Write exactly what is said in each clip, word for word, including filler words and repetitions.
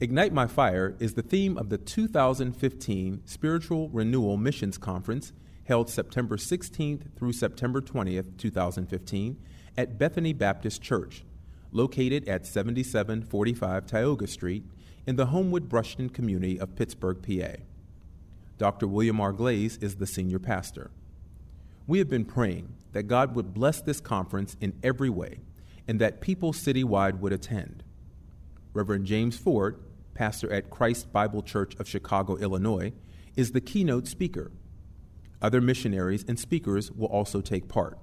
Ignite My Fire is the theme of the two thousand fifteen Spiritual Renewal Missions Conference held September sixteenth through September twentieth, two thousand fifteen at Bethany Baptist Church, located at seventy-seven forty-five Tioga Street in the Homewood Brushton community of Pittsburgh, P A. Doctor William R. Glaze is the senior pastor. We have been praying that God would bless this conference in every way and that people citywide would attend. Reverend James Ford, pastor at Christ Bible Church of Chicago, Illinois, is the keynote speaker. Other missionaries and speakers will also take part.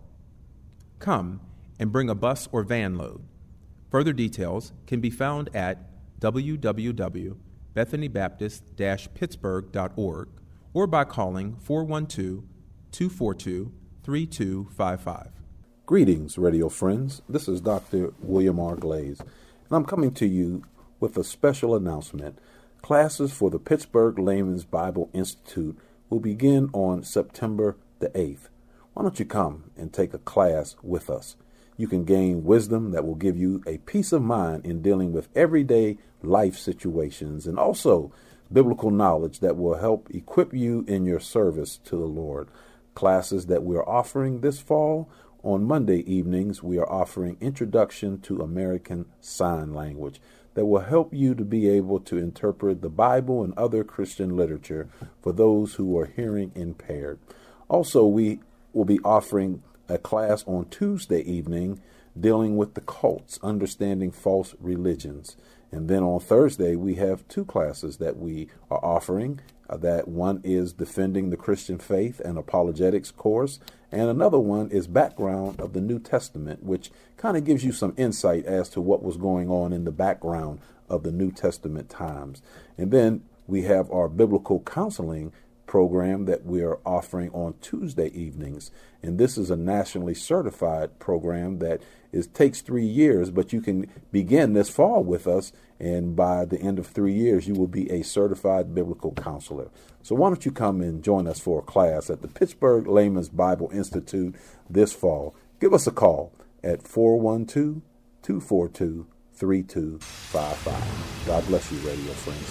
Come and bring a bus or van load. Further details can be found at w w w dot bethany baptist dash pittsburgh dot org or by calling four one two, two four two, three two five five. Greetings, radio friends. This is Doctor William R. Glaze, and I'm coming to you with a special announcement. Classes for the Pittsburgh Layman's Bible Institute will begin on September the eighth. Why don't you come and take a class with us? You can gain wisdom that will give you a peace of mind in dealing with everyday life situations, and also biblical knowledge that will help equip you in your service to the Lord. Classes that we are offering this fall: on Monday evenings, we are offering Introduction to American Sign Language that will help you to be able to interpret the Bible and other Christian literature for those who are hearing impaired. Also, we will be offering a class on Tuesday evening dealing with the cults, understanding false religions. And then on Thursday, we have two classes that we are offering. Uh, that one is Defending the Christian Faith and Apologetics course, and another one is Background of the New Testament, which kind of gives you some insight as to what was going on in the background of the New Testament times. And then we have our biblical counseling program that we are offering on Tuesday evenings. And this is a nationally certified program that is takes three years, but you can begin this fall with us, and by the end of three years, you will be a certified biblical counselor. So why don't you come and join us for a class at the Pittsburgh Layman's Bible Institute this fall? Give us a call at four one two, two four two, three two five five. God bless you, radio friends.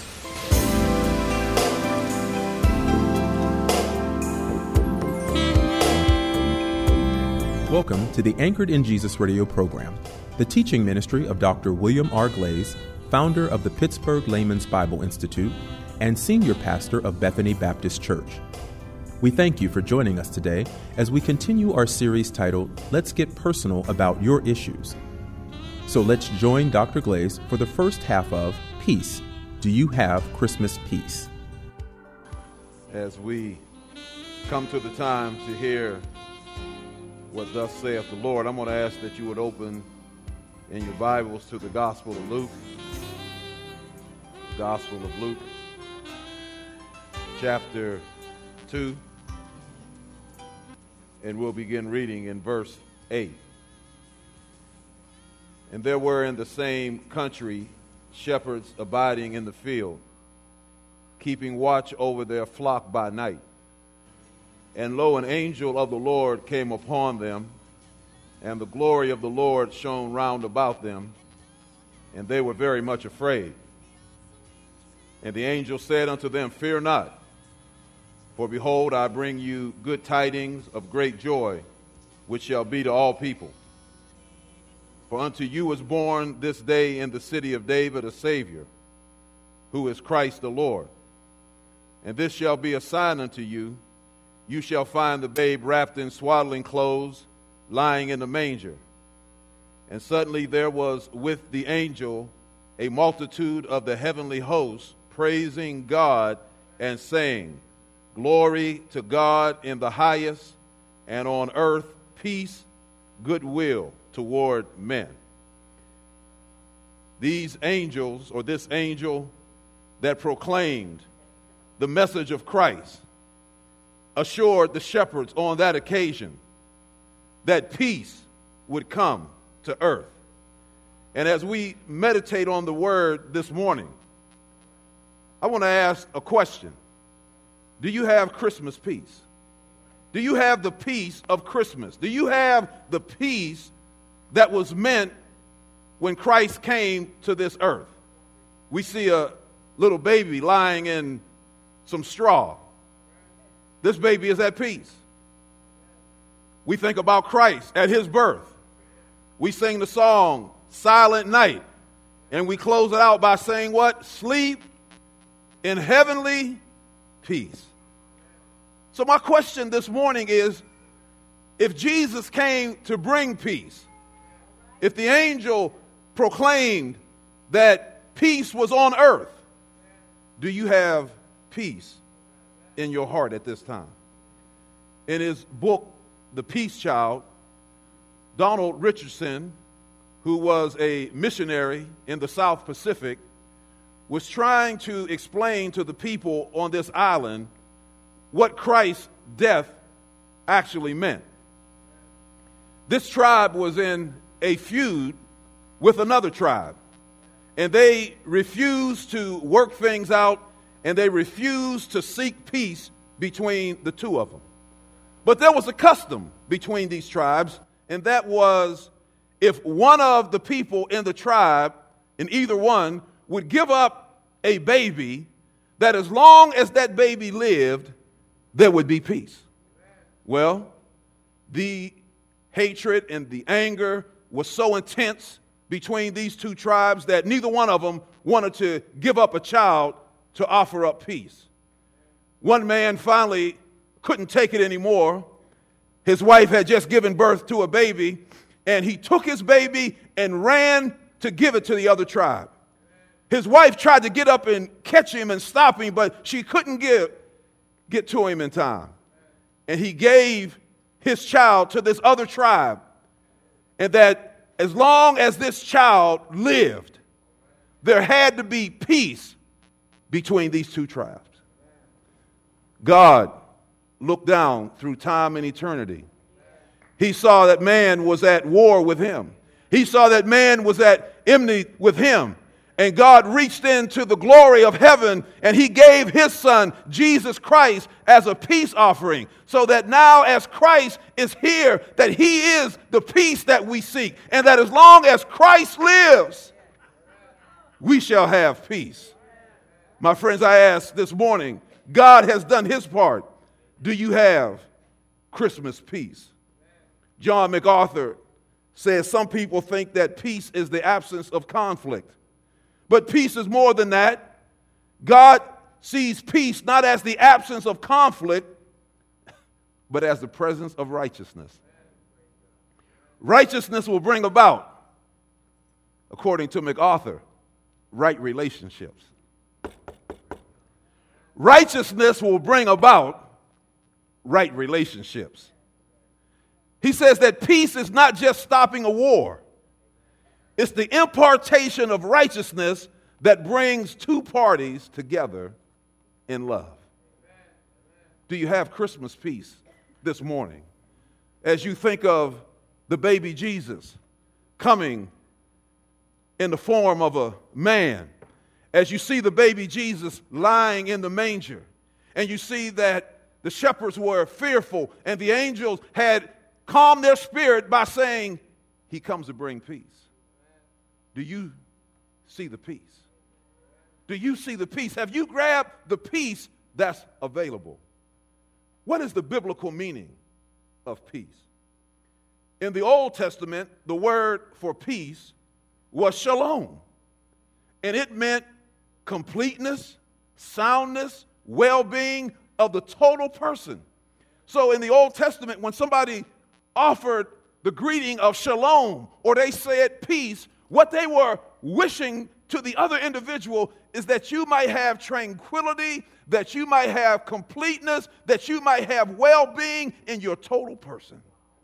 Welcome to the Anchored in Jesus radio program, the teaching ministry of Doctor William R. Glaze, founder of the Pittsburgh Layman's Bible Institute and senior pastor of Bethany Baptist Church. We thank you for joining us today as we continue our series titled, Let's Get Personal About Your Issues. So let's join Doctor Glaze for the first half of Peace. Do you have Christmas peace? As we come to the time to hear what thus saith the Lord, I'm going to ask that you would open in your Bibles to the Gospel of Luke. Gospel of Luke, chapter two, and we'll begin reading in verse eight. And there were in the same country shepherds abiding in the field, keeping watch over their flock by night. And lo, an angel of the Lord came upon them, and the glory of the Lord shone round about them, and they were very much afraid. And the angel said unto them, Fear not, for behold, I bring you good tidings of great joy, which shall be to all people. For unto you is born this day in the city of David a Savior, who is Christ the Lord. And this shall be a sign unto you: you shall find the babe wrapped in swaddling clothes, lying in the manger. And suddenly there was with the angel a multitude of the heavenly hosts, praising God and saying, Glory to God in the highest, and on earth peace, goodwill toward men. These angels, or this angel that proclaimed the message of Christ, assured the shepherds on that occasion that peace would come to earth. And as we meditate on the word this morning, I want to ask a question. Do you have Christmas peace? Do you have the peace of Christmas? Do you have the peace that was meant when Christ came to this earth? we see a little baby lying in some straw. This baby is at peace. We think about Christ at his birth. We sing the song, Silent Night, and we close it out by saying what? Sleep in heavenly peace. So my question this morning is, if Jesus came to bring peace, if the angel proclaimed that peace was on earth, do you have peace in your heart at this time? In his book, The Peace Child, Donald Richardson, who was a missionary in the South Pacific, was trying to explain to the people on this island what Christ's death actually meant. This tribe was in a feud with another tribe, and they refused to work things out, and they refused to seek peace between the two of them. But there was a custom between these tribes, and that was if one of the people in the tribe, in either one, would give up a baby, that as long as that baby lived, there would be peace. Well, the hatred and the anger was so intense between these two tribes that neither one of them wanted to give up a child to offer up peace. One man finally couldn't take it anymore. His wife had just given birth to a baby, and he took his baby and ran to give it to the other tribe. His wife tried to get up and catch him and stop him, but she couldn't get, get to him in time. And he gave his child to this other tribe, and that as long as this child lived, there had to be peace between these two tribes. God looked down through time and eternity. He saw that man was at war with him. He saw that man was at enmity with him. And God reached into the glory of heaven, and he gave his son, Jesus Christ, as a peace offering, so that now as Christ is here, that he is the peace that we seek, and that as long as Christ lives, we shall have peace. My friends, I ask this morning, God has done his part. Do you have Christmas peace? John MacArthur says some people think that peace is the absence of conflict. But peace is more than that. God sees peace not as the absence of conflict, but as the presence of righteousness. Righteousness will bring about, according to MacArthur, right relationships. Righteousness will bring about right relationships. He says that peace is not just stopping a war. It's the impartation of righteousness that brings two parties together in love. Do you have Christmas peace this morning as you think of the baby Jesus coming in the form of a man, as you see the baby Jesus lying in the manger, and you see that the shepherds were fearful and the angels had calmed their spirit by saying, he comes to bring peace? Do you see the peace? Do you see the peace? Have you grabbed the peace that's available? What is the biblical meaning of peace? In the Old Testament, the word for peace was shalom, and it meant completeness, soundness, well-being of the total person. So in the Old Testament, when somebody offered the greeting of shalom, or they said peace, what they were wishing to the other individual is that you might have tranquility, that you might have completeness, that you might have well-being in your total person.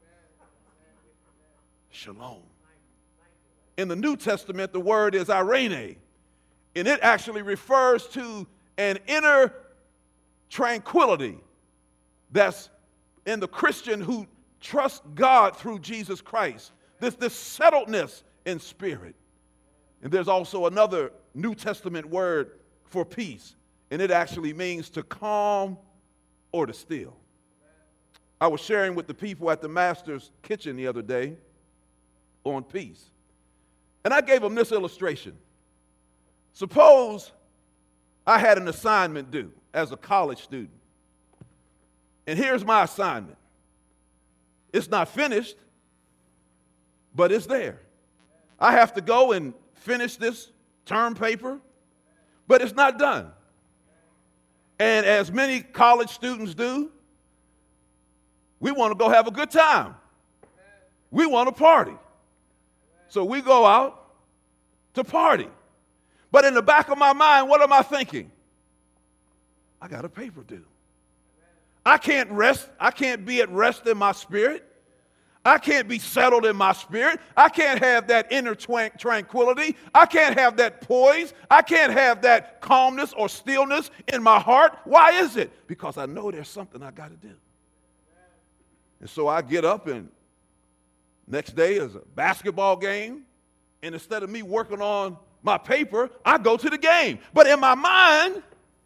Shalom. In the New Testament, the word is irene, and it actually refers to an inner tranquility that's in the Christian who trusts God through Jesus Christ. This, this settledness in spirit. And there's also another New Testament word for peace, and it actually means to calm or to still. I was sharing with the people at the Master's Kitchen the other day on peace, and I gave them this illustration. Suppose I had an assignment due as a college student. And here's my assignment. It's not finished, but it's there. I have to go and finish this term paper, but it's not done. And as many college students do, we want to go have a good time. We want to party. So we go out to party. But in the back of my mind, what am I thinking? I got a paper due. I can't rest. I can't be at rest in my spirit. I can't be settled in my spirit. I can't have that inner twank, tranquility. I can't have that poise. I can't have that calmness or stillness in my heart. Why is it? Because I know there's something I got to do. And so I get up, and next day is a basketball game. And instead of me working on my paper, I go to the game. But in my mind,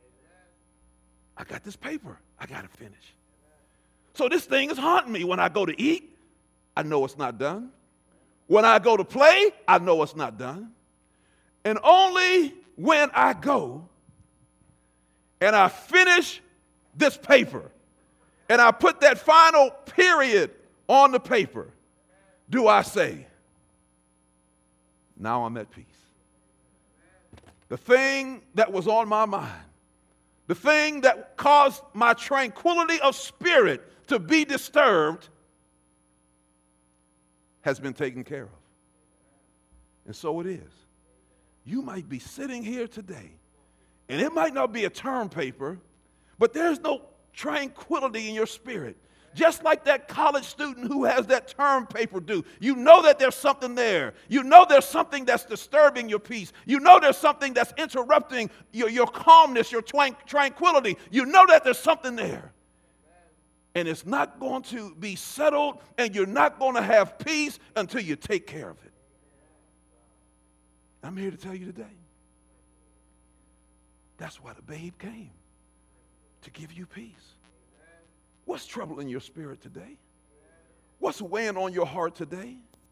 I got this paper I got to finish. So this thing is haunting me. When I go to eat, I know it's not done. When I go to play, I know it's not done. And only when I go and I finish this paper and I put that final period on the paper, do I say, now I'm at peace. The thing that was on my mind, the thing that caused my tranquility of spirit to be disturbed, has been taken care of. And so it is. You might be sitting here today, and it might not be a term paper, but there's no tranquility in your spirit. Just like that college student who has that term paper due. You know that there's something there. You know there's something that's disturbing your peace. You know there's something that's interrupting your, your calmness, your twank, tranquility. You know that there's something there. And it's not going to be settled, and you're not going to have peace until you take care of it. I'm here to tell you today, that's why the babe came, to give you peace. What's troubling your spirit today? What's weighing on your heart today?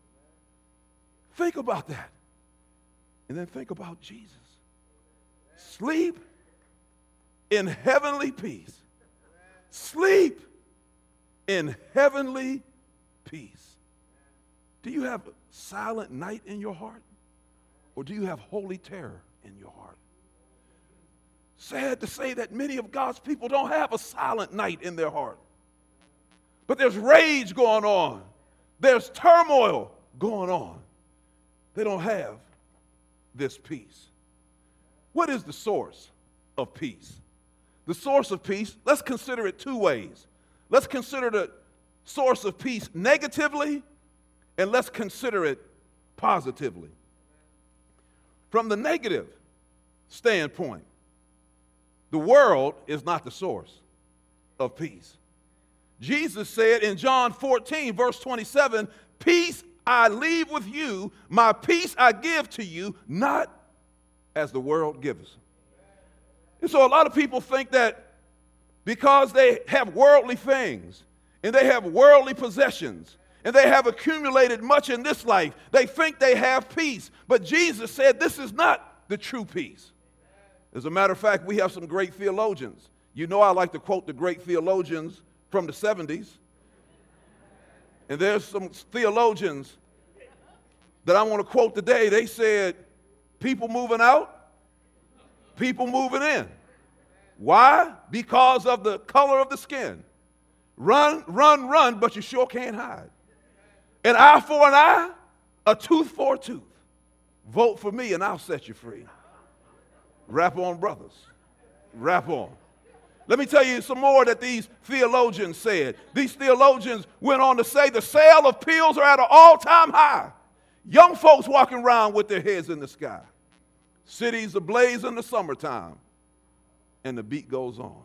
Think about that. And then think about Jesus. Sleep in heavenly peace. Sleep in heavenly peace. Do you have a silent night in your heart? Or do you have holy terror in your heart? Sad to say that many of God's people don't have a silent night in their heart. But there's rage going on. There's turmoil going on. They don't have this peace. What is the source of peace? The source of peace, let's consider it two ways. Let's consider the source of peace negatively, and let's consider it positively. From the negative standpoint, the world is not the source of peace. Jesus said in John fourteen, verse twenty-seven, peace I leave with you, my peace I give to you, not as the world gives. And so a lot of people think that because they have worldly things and they have worldly possessions and they have accumulated much in this life, they think they have peace. But Jesus said this is not the true peace. As a matter of fact, we have some great theologians. You know I like to quote the great theologians from the seventies. And there's some theologians that I want to quote today. They said, people moving out, people moving in. Why? Because of the color of the skin. Run, run, run, but you sure can't hide. An eye for an eye, a tooth for a tooth. Vote for me and I'll set you free. Rap on, brothers. Rap on. Let me tell you some more that these theologians said. These theologians went on to say the sale of pills are at an all-time high. Young folks walking around with their heads in the sky. Cities ablaze in the summertime. And the beat goes on.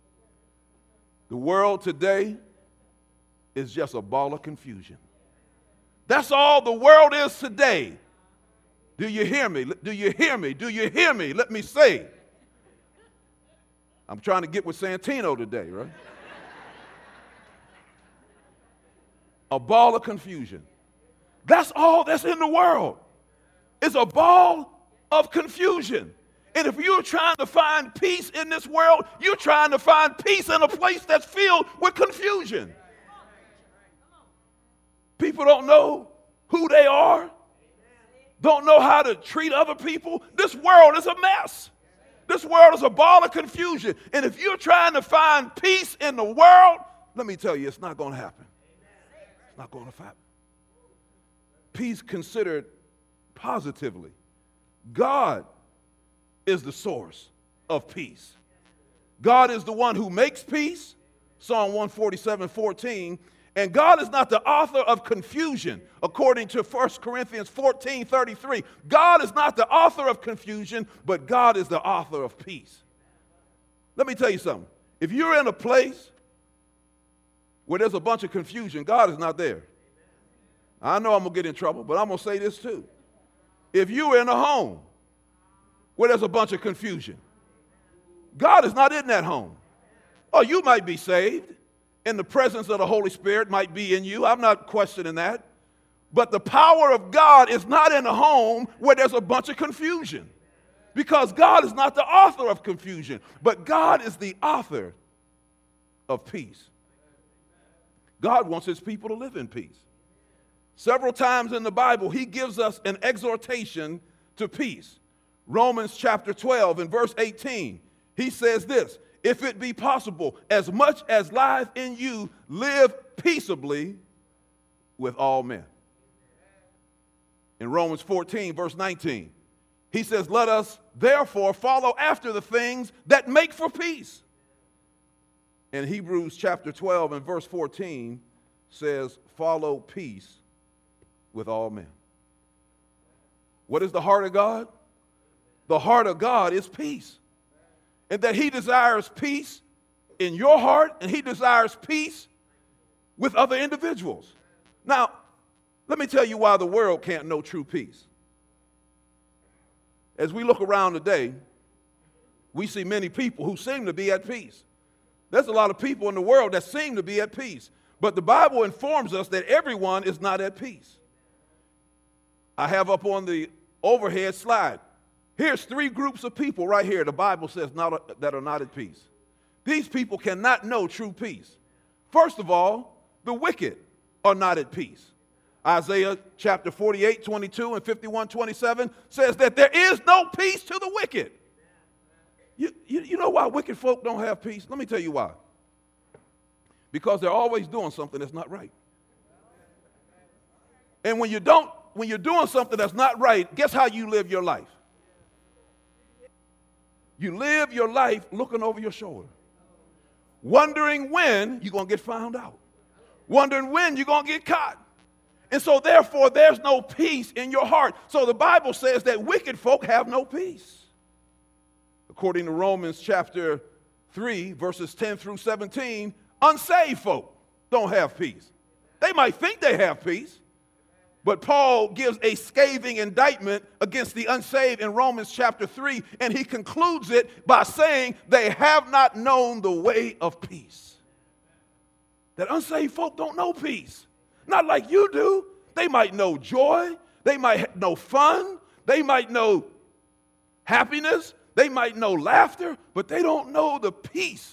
The world today is just a ball of confusion. That's all the world is today. Do you hear me? Do you hear me? Do you hear me? Let me say. I'm trying to get with Santino today, right? A ball of confusion. That's all that's in the world. It's a ball of confusion. And if you're trying to find peace in this world, you're trying to find peace in a place that's filled with confusion. People don't know who they are, don't know how to treat other people. This world is a mess. This world is a ball of confusion. And if you're trying to find peace in the world, let me tell you, it's not going to happen. It's not going to happen. Peace considered positively. God is the source of peace. God is the one who makes peace, Psalm one forty-seven, fourteen. And God is not the author of confusion, according to First Corinthians fourteen, thirty-three. God is not the author of confusion, but God is the author of peace. Let me tell you something. If you're in a place where there's a bunch of confusion, God is not there. I know I'm going to get in trouble, but I'm going to say this too. If you're in a home where there's a bunch of confusion, God is not in that home. Oh, you might be saved, and the presence of the Holy Spirit might be in you. I'm not questioning that. But the power of God is not in a home where there's a bunch of confusion, because God is not the author of confusion, but God is the author of peace. God wants his people to live in peace. Several times in the Bible, he gives us an exhortation to peace. Romans chapter twelve and verse eighteen, he says this: if it be possible, as much as lies in you, live peaceably with all men. In Romans fourteen, verse nineteen, he says, let us therefore follow after the things that make for peace. In Hebrews chapter twelve and verse fourteen says, follow peace with all men. What is the heart of God? The heart of God is peace. And that he desires peace in your heart, and he desires peace with other individuals. Now, let me tell you why the world can't know true peace. As we look around today, we see many people who seem to be at peace. There's a lot of people in the world that seem to be at peace. But the Bible informs us that everyone is not at peace. I have up on the overhead slide, here's three groups of people right here the Bible says not, that are not at peace. These people cannot know true peace. First of all, the wicked are not at peace. Isaiah chapter forty-eight, twenty-two and fifty-one, twenty-seven says that there is no peace to the wicked. You, you, you know why wicked folk don't have peace? Let me tell you why. Because they're always doing something that's not right. And when you don't, when you're doing something that's not right, guess how you live your life? You live your life looking over your shoulder, wondering when you're going to get found out, wondering when you're going to get caught. And so therefore, there's no peace in your heart. So the Bible says that wicked folk have no peace. According to Romans chapter three, verses ten through seventeen, unsaved folk don't have peace. They might think they have peace, but Paul gives a scathing indictment against the unsaved in Romans chapter three, and he concludes it by saying they have not known the way of peace. That unsaved folk don't know peace. Not like you do. They might know joy. They might know fun. They might know happiness. They might know laughter, but they don't know the peace.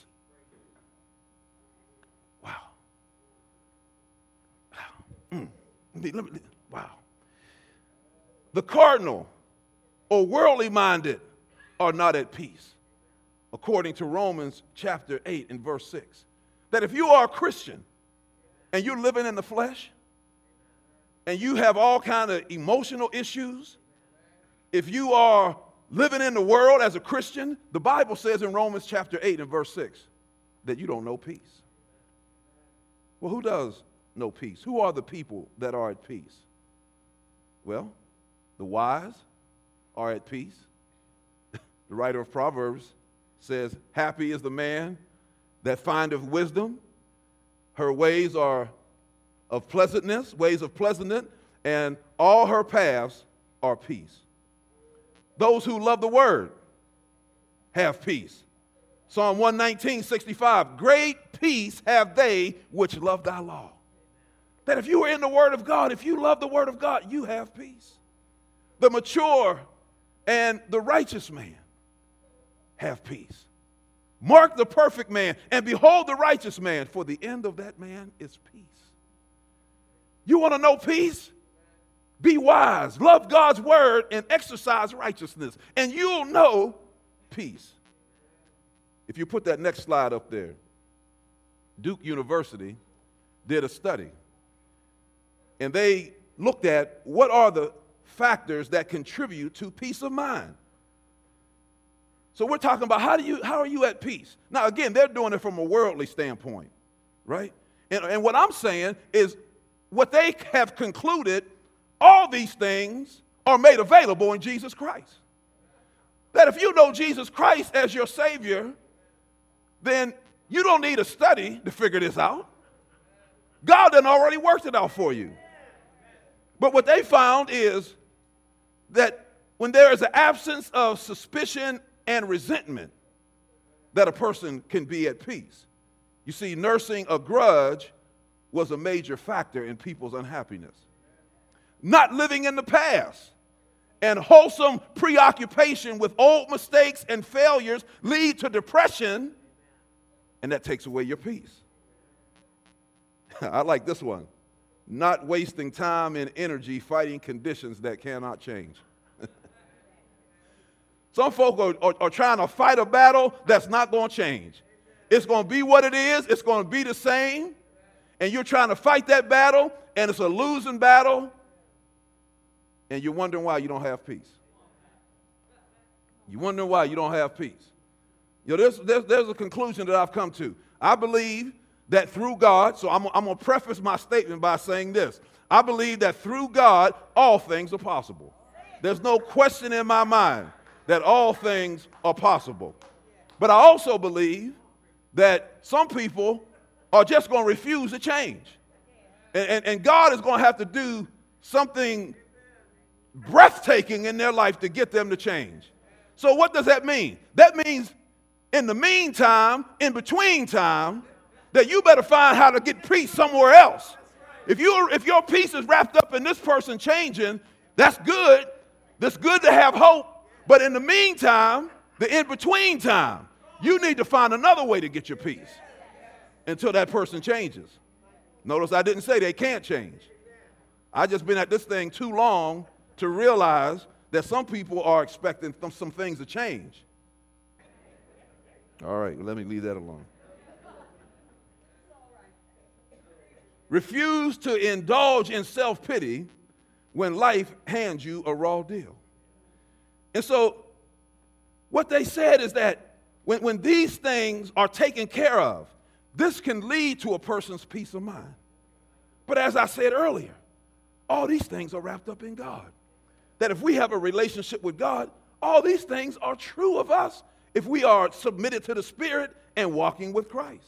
Wow. Wow. Mm. Let me, let me, wow. The cardinal or worldly minded are not at peace, according to Romans chapter eight and verse six. That if you are a Christian and you're living in the flesh and you have all kind of emotional issues, if you are living in the world as a Christian, the Bible says in Romans chapter eight and verse six that you don't know peace. Well, who does know peace? Who are the people that are at peace? Well, the wise are at peace. The writer of Proverbs says, happy is the man that findeth wisdom. Her ways are of pleasantness, ways of pleasantness, and all her paths are peace. Those who love the word have peace. Psalm one nineteen, sixty-five, great peace have they which love thy law. That if you are in the word of God, if you love the word of God, you have peace. The mature and the righteous man have peace. Mark the perfect man, and behold the righteous man, for the end of that man is peace. You want to know peace? Be wise, love God's word, and exercise righteousness, and you'll know peace. If you put that next slide up there, Duke University did a study, and they looked at what are the factors that contribute to peace of mind. So we're talking about how do you how are you at peace? Now again, they're doing it from a worldly standpoint, right? And, and what I'm saying is what they have concluded, all these things are made available in Jesus Christ. That if you know Jesus Christ as your Savior, then you don't need a study to figure this out. God done already worked it out for you. But what they found is that when there is an absence of suspicion and resentment, that a person can be at peace. You see, nursing a grudge was a major factor in people's unhappiness. Not living in the past and wholesome preoccupation with old mistakes and failures lead to depression, and that takes away your peace. I like this one. Not wasting time and energy fighting conditions that cannot change. Some folk are, are, are trying to fight a battle that's not going to change. It's going to be what it is. It's going to be the same. And you're trying to fight that battle, and it's a losing battle, and you're wondering why you don't have peace. You're wondering why you don't have peace. You know, there's, there's, there's a conclusion that I've come to. I believe that through God, so I'm, I'm going to preface my statement by saying this. I believe that through God, all things are possible. There's no question in my mind that all things are possible. But I also believe that some people are just going to refuse to change. And, and, and God is going to have to do something breathtaking in their life to get them to change. So what does that mean? That means in the meantime, in between time, that you better find how to get peace somewhere else. If you if your peace is wrapped up in this person changing, that's good. That's good to have hope. But in the meantime, the in-between time, you need to find another way to get your peace until that person changes. Notice I didn't say they can't change. I just been at this thing too long to realize that some people are expecting th- some things to change. All right, well, let me leave that alone. Refuse to indulge in self-pity when life hands you a raw deal. And so what they said is that when, when these things are taken care of, this can lead to a person's peace of mind. But as I said earlier, all these things are wrapped up in God. That if we have a relationship with God, all these things are true of us if we are submitted to the Spirit and walking with Christ.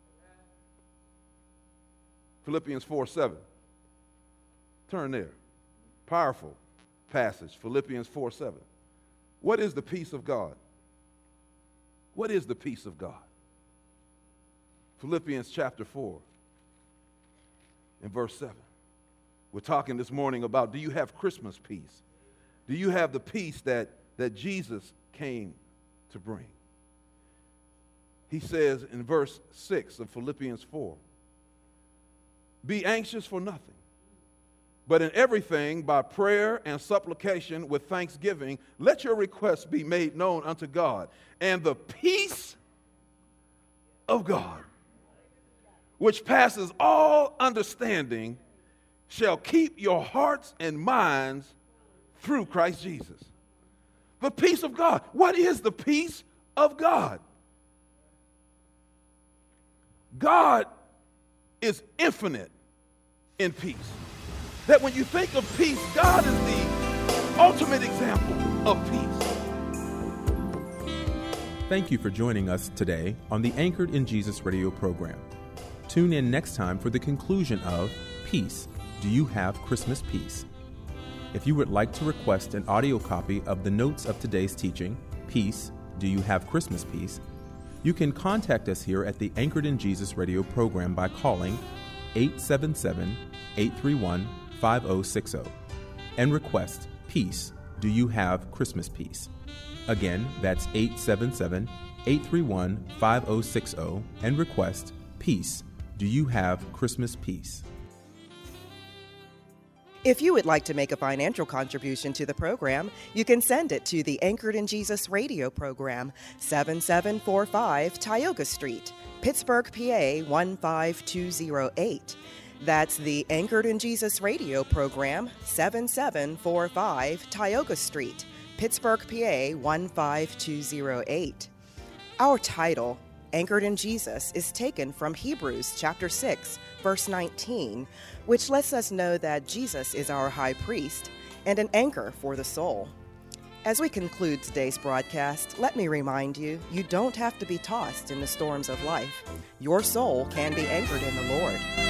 Philippians four seven. Turn there. Powerful passage, Philippians four seven. What is the peace of God? What is the peace of God? Philippians chapter four and verse seven. We're talking this morning about, do you have Christmas peace? Do you have the peace that, that Jesus came to bring? He says in verse six of Philippians four, be anxious for nothing, but in everything by prayer and supplication with thanksgiving, let your requests be made known unto God. And the peace of God, which passes all understanding, shall keep your hearts and minds through Christ Jesus. The peace of God. What is the peace of God? God is infinite in peace. That when you think of peace, God is the ultimate example of peace. Thank you for joining us today on the Anchored in Jesus radio program. Tune in next time for the conclusion of Peace. Do you have Christmas peace? If you would like to request an audio copy of the notes of today's teaching, Peace, Do You Have Christmas Peace? You can contact us here at the Anchored in Jesus radio program by calling eight seven seven, eight three one, five oh six oh and request Peace, Do you have Christmas peace? Again, that's eight seven seven, eight three one, five zero six zero and request Peace. Do you have Christmas peace? If you would like to make a financial contribution to the program, you can send it to the Anchored in Jesus radio program, seven seven four five Tioga Street, Pittsburgh, P A one five two zero eight. That's the Anchored in Jesus radio program, seven seven four five Tioga Street, Pittsburgh, P A one five two zero eight. Our title, Anchored in Jesus, is taken from Hebrews chapter six, verse nineteen, which lets us know that Jesus is our high priest and an anchor for the soul. As we conclude today's broadcast, let me remind you, you don't have to be tossed in the storms of life. Your soul can be anchored in the Lord.